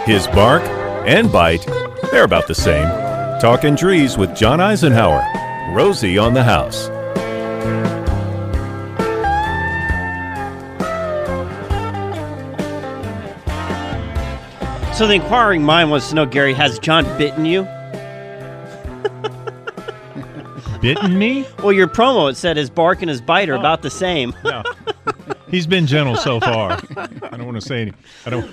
His bark and bite, they're about the same. Talking Trees with John Eisenhower. Rosie on the house. So the inquiring mind wants to know, Gary, has John bitten you? Bitten me? Well, your promo, it said his bark and his bite are about the same. No. He's been gentle so far. I don't want to say anything. I don't.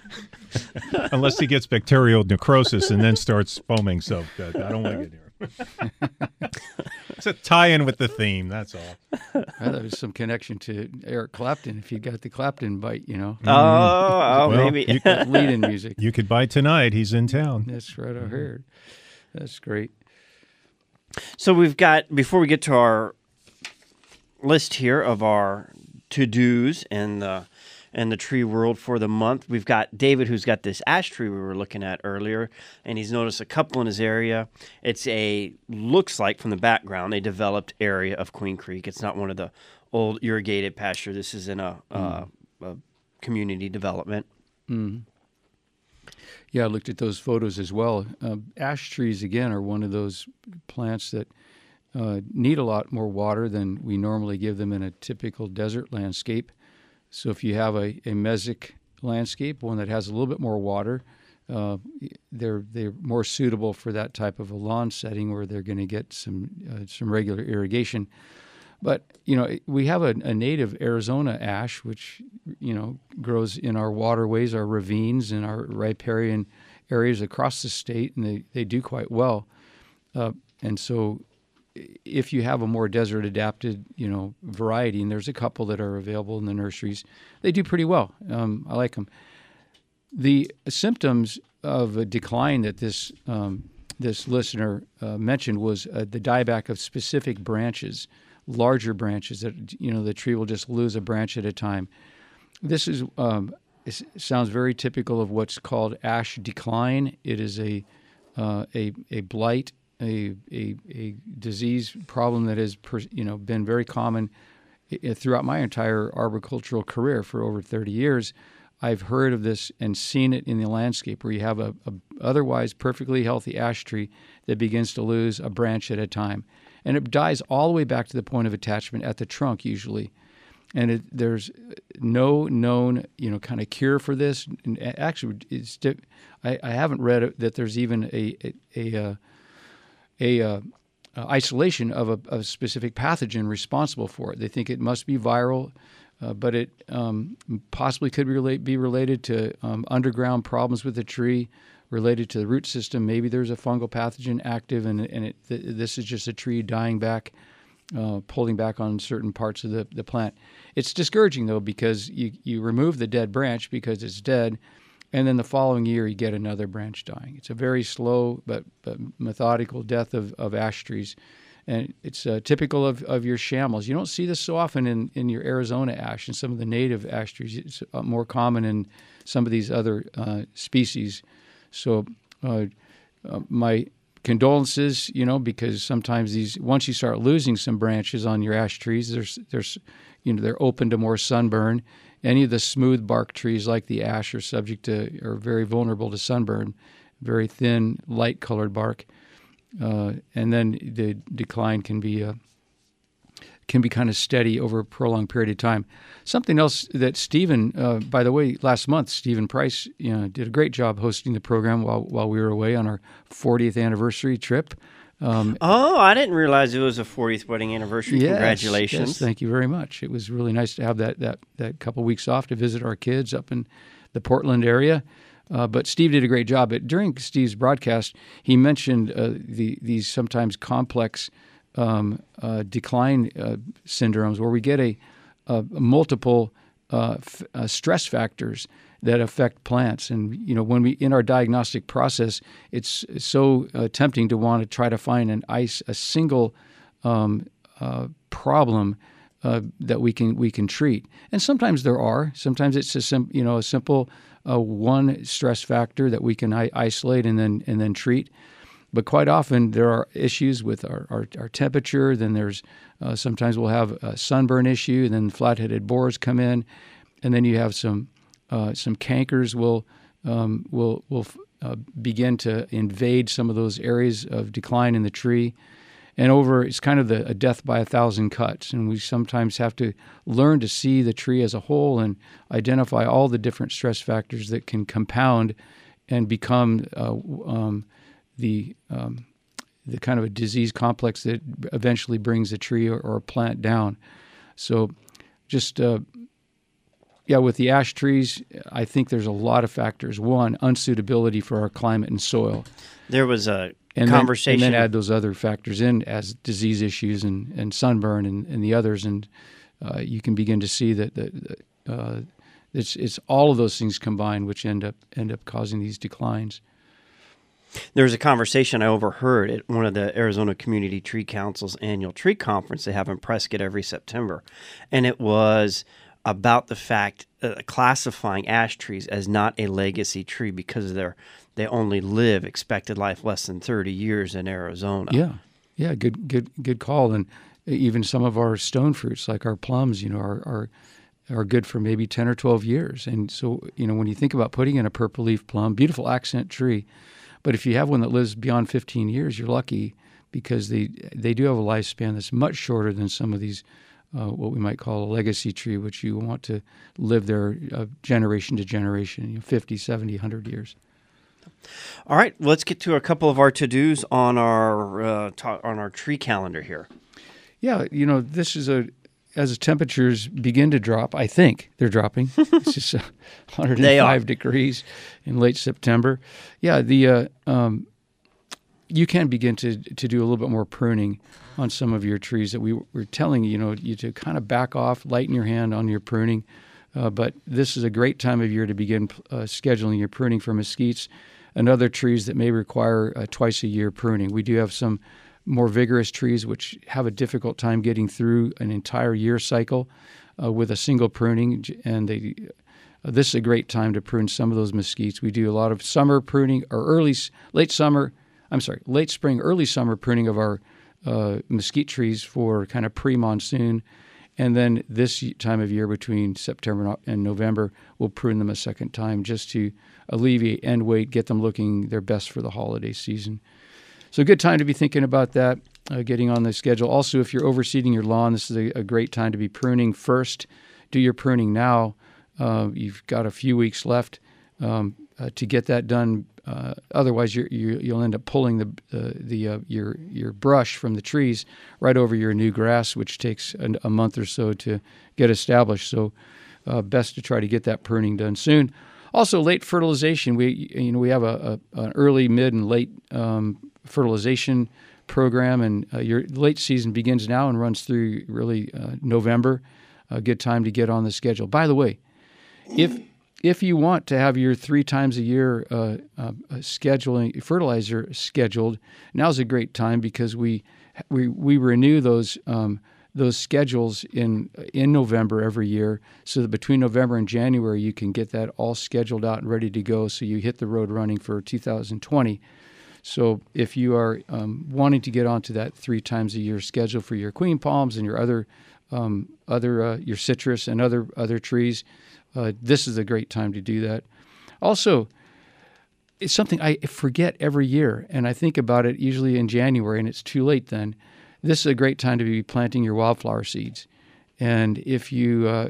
Unless he gets bacterial necrosis and then starts foaming. So I don't want to get here. It's a tie-in with the theme. That's all. I thought there was some connection to Eric Clapton. If you got the Clapton bite, you know. Oh, Well, maybe. Lead-in music. You could buy tonight. He's in town. That's right. I heard. That's great. So we've got, before we get to our list here of our to-dos and the tree world for the month, we've got David, who's got this ash tree we were looking at earlier, and he's noticed a couple in his area. It's looks like from the background, a developed area of Queen Creek. It's not one of the old irrigated pasture. This is in a community development. Mm. Yeah, I looked at those photos as well. Ash trees, again, are one of those plants that need a lot more water than we normally give them in a typical desert landscape. So if you have a mesic landscape, one that has a little bit more water, they're more suitable for that type of a lawn setting where they're going to get some regular irrigation. But, you know, we have a native Arizona ash, which, you know, grows in our waterways, our ravines, and our riparian areas across the state, and they do quite well. And so if you have a more desert-adapted, you know, variety, and there's a couple that are available in the nurseries, they do pretty well. I like them. The symptoms of a decline that this listener mentioned was the dieback of specific branches, larger branches that, you know, the tree will just lose a branch at a time. This is it sounds very typical of what's called ash decline. It is a blight, a disease problem that has been very common throughout my entire arboricultural career for over 30 years. I've heard of this and seen it in the landscape where you have a otherwise perfectly healthy ash tree that begins to lose a branch at a time. And it dies all the way back to the point of attachment at the trunk usually. And there's no known, you know, kind of cure for this. And actually, I haven't read that there's even a isolation of a specific pathogen responsible for it. They think it must be viral, but it possibly could be related to underground problems with the tree, related to the root system. Maybe there's a fungal pathogen active, and this is just a tree dying back, pulling back on certain parts of the plant. It's discouraging, though, because you remove the dead branch because it's dead, and then the following year you get another branch dying. It's a very slow but methodical death of ash trees, and it's typical of your shamels. You don't see this so often in your Arizona ash and some of the native ash trees. It's more common in some of these other species. So my condolences, you know, because sometimes once you start losing some branches on your ash trees, there's they're open to more sunburn. Any of the smooth bark trees like the ash are very vulnerable to sunburn, very thin, light colored bark, and then the decline can be kind of steady over a prolonged period of time. Something else that Stephen, by the way, last month, Stephen Price, did a great job hosting the program while we were away on our 40th anniversary trip. I didn't realize it was a 40th wedding anniversary. Yes, Congratulations. Yes, thank you very much. It was really nice to have that couple weeks off to visit our kids up in the Portland area. But Steve did a great job. During Steve's broadcast, he mentioned these sometimes complex decline syndromes where we get a multiple stress factors that affect plants. And, when we, in our diagnostic process, it's so tempting to want to try to find a single problem that we can treat. And sometimes there are. Sometimes it's a simple one stress factor that we can isolate and then treat. But quite often there are issues with our temperature. Then there's sometimes we'll have a sunburn issue, and then flat-headed borers come in, and then you have some cankers will will begin to invade some of those areas of decline in the tree. And it's kind of a death by 1,000 cuts. And we sometimes have to learn to see the tree as a whole and identify all the different stress factors that can compound and become the kind of a disease complex that eventually brings a tree or a plant down. So just, with the ash trees, I think there's a lot of factors. One, unsuitability for our climate and soil. There was a conversation. And then add those other factors in as disease issues and sunburn and the others, and you can begin to see that it's all of those things combined which end up causing these declines. There was a conversation I overheard at one of the Arizona Community Tree Council's annual tree conference they have in Prescott every September, and it was about the fact classifying ash trees as not a legacy tree because they only live expected life less than 30 years in Arizona. Yeah, good call. And even some of our stone fruits, like our plums, are good for maybe 10 or 12 years. And so, when you think about putting in a purple leaf plum, beautiful accent tree, but if you have one that lives beyond 15 years, you're lucky because they do have a lifespan that's much shorter than some of these what we might call a legacy tree, which you want to live there generation to generation, 50, 70, 100 years. All right, let's get to a couple of our to-dos on our tree calendar here. Yeah, this is as the temperatures begin to drop, I think they're dropping. It's just 105 degrees in late September. Yeah, you can begin to do a little bit more pruning on some of your trees that we were telling you to kind of back off, lighten your hand on your pruning. But this is a great time of year to begin scheduling your pruning for mesquites and other trees that may require twice a year pruning. We do have some more vigorous trees which have a difficult time getting through an entire year cycle with a single pruning, and this is a great time to prune some of those mesquites. We do a lot of summer pruning or late spring, early summer pruning of our mesquite trees for kind of pre-monsoon. And then this time of year between September and November, we'll prune them a second time just to alleviate end weight, get them looking their best for the holiday season. So a good time to be thinking about that, getting on the schedule. Also, if you're overseeding your lawn, this is a great time to be pruning first. Do your pruning now. You've got a few weeks left to get that done. Otherwise, you'll end up pulling your brush from the trees right over your new grass, which takes a month or so to get established. So, best to try to get that pruning done soon. Also, late fertilization. We have an early, mid, and late fertilization program, and your late season begins now and runs through really November. A good time to get on the schedule. By the way, if you want to have your 3 times a year scheduling fertilizer scheduled, now's a great time because we renew those schedules in November every year, so that between November and January you can get that all scheduled out and ready to go, so you hit the road running for 2020. So if you are wanting to get onto that 3 times a year schedule for your queen palms and your other your citrus and other trees, this is a great time to do that. Also, it's something I forget every year, and I think about it usually in January, and it's too late then. This is a great time to be planting your wildflower seeds. And if you,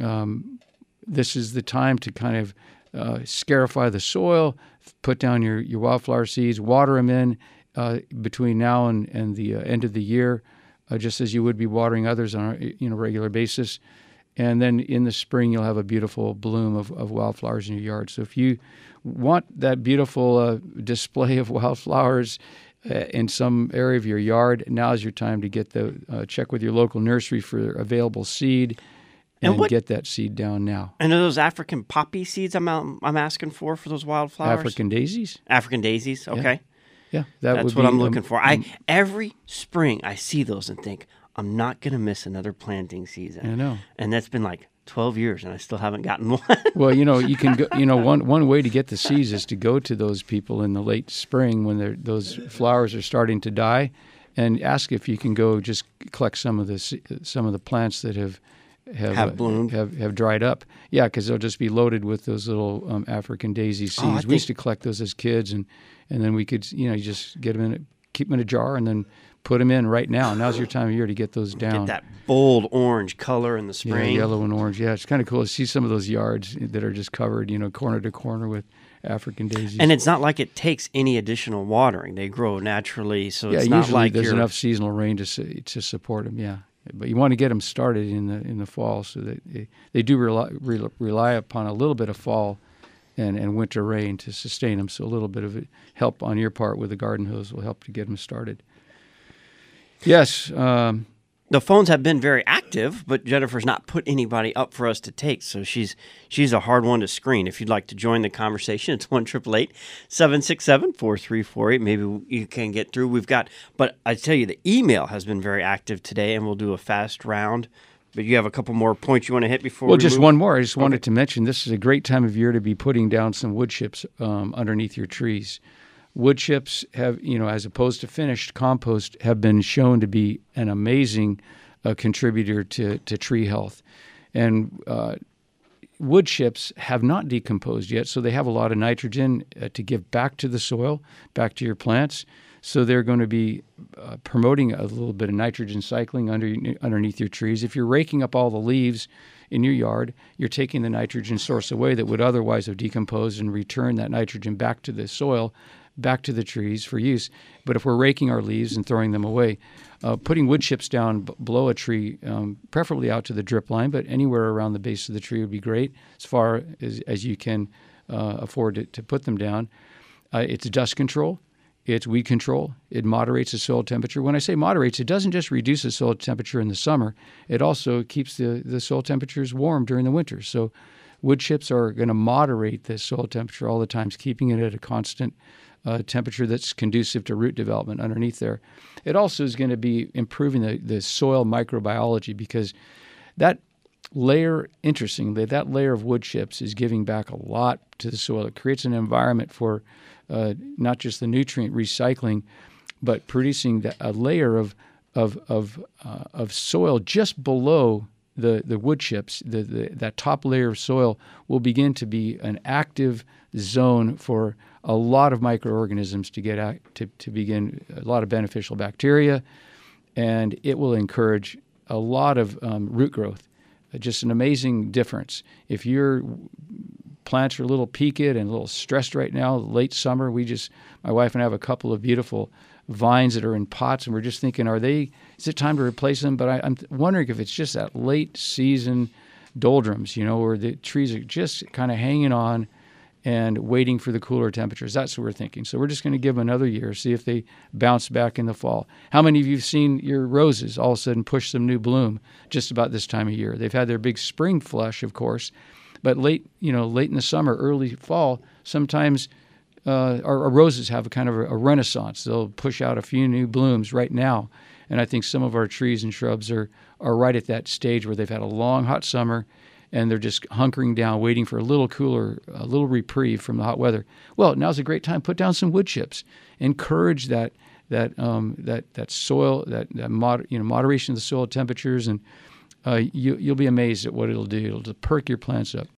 this is the time to kind of scarify the soil, put down your wildflower seeds, water them in between now and the end of the year, just as you would be watering others on a regular basis. And then in the spring, you'll have a beautiful bloom of wildflowers in your yard. So if you want that beautiful display of wildflowers in some area of your yard, now is your time to get check with your local nursery for available seed and get that seed down now. And are those African poppy seeds I'm asking for those wildflowers? African daisies? African daisies, okay. Yeah, that's what I'm looking for. Every spring I see those and think, I'm not going to miss another planting season. I know. And that's been like 12 years, and I still haven't gotten one. Well, you can go. One way to get the seeds is to go to those people in the late spring when those flowers are starting to die, and ask if you can go just collect some of the plants that have Have bloomed. have dried up. Yeah, because they'll just be loaded with those little African daisy seeds. We used to collect those as kids, and then we could, you just get them keep them in a jar, and then put them in right now. Now's your time of year to get those down. Get that bold orange color in the spring. Yeah, yellow and orange. Yeah, it's kind of cool to see some of those yards that are just covered, corner to corner with African daisies. And it's not like it takes any additional watering. They grow naturally, so it's not usually like there's enough seasonal rain to support them. Yeah. But you want to get them started in the fall, so that they do rely upon a little bit of fall and winter rain to sustain them. So a little bit of help on your part with the garden hose will help to get them started. Yes. The phones have been very active, but Jennifer's not put anybody up for us to take, so she's a hard one to screen. If you'd like to join the conversation, it's 1-888-767-4348. Maybe you can get through. But I tell you, the email has been very active today, and we'll do a fast round. But you have a couple more points you want to hit before we just move? One more. I just wanted to mention this is a great time of year to be putting down some wood chips underneath your trees. Wood chips have, as opposed to finished compost, have been shown to be an amazing contributor to tree health. And wood chips have not decomposed yet, so they have a lot of nitrogen to give back to the soil, back to your plants. So they're going to be promoting a little bit of nitrogen cycling underneath your trees. If you're raking up all the leaves in your yard, you're taking the nitrogen source away that would otherwise have decomposed and return that nitrogen back to the soil, back to the trees for use. But if we're raking our leaves and throwing them away, putting wood chips down below a tree, preferably out to the drip line, but anywhere around the base of the tree would be great as far as you can afford to put them down. It's dust control. It's weed control. It moderates the soil temperature. When I say moderates, it doesn't just reduce the soil temperature in the summer. It also keeps the soil temperatures warm during the winter. So wood chips are going to moderate the soil temperature all the time, keeping it at a constant temperature that's conducive to root development underneath there. It also is going to be improving the soil microbiology, because that layer, interestingly, that layer of wood chips is giving back a lot to the soil. It creates an environment for not just the nutrient recycling, but producing a layer of soil just below the wood chips. That top layer of soil will begin to be an active zone for a lot of microorganisms to get to begin, a lot of beneficial bacteria, and it will encourage a lot of root growth. Just an amazing difference. If your plants are a little peaked and a little stressed right now, late summer, my wife and I have a couple of beautiful vines that are in pots, and we're just thinking, is it time to replace them? But I'm wondering if it's just that late season doldrums, where the trees are just kind of hanging on and waiting for the cooler temperatures. That's what we're thinking. So we're just going to give them another year, see if they bounce back in the fall. How many of you have seen your roses all of a sudden push some new bloom just about this time of year? They've had their big spring flush, of course, but late in the summer, early fall, sometimes our roses have a kind of a renaissance. They'll push out a few new blooms right now. And I think some of our trees and shrubs are right at that stage where they've had a long, hot summer, and they're just hunkering down, waiting for a little cooler, a little reprieve from the hot weather. Well, now's a great time. Put down some wood chips. Encourage that soil, moderation of the soil temperatures, and you'll be amazed at what it'll do. It'll perk your plants up.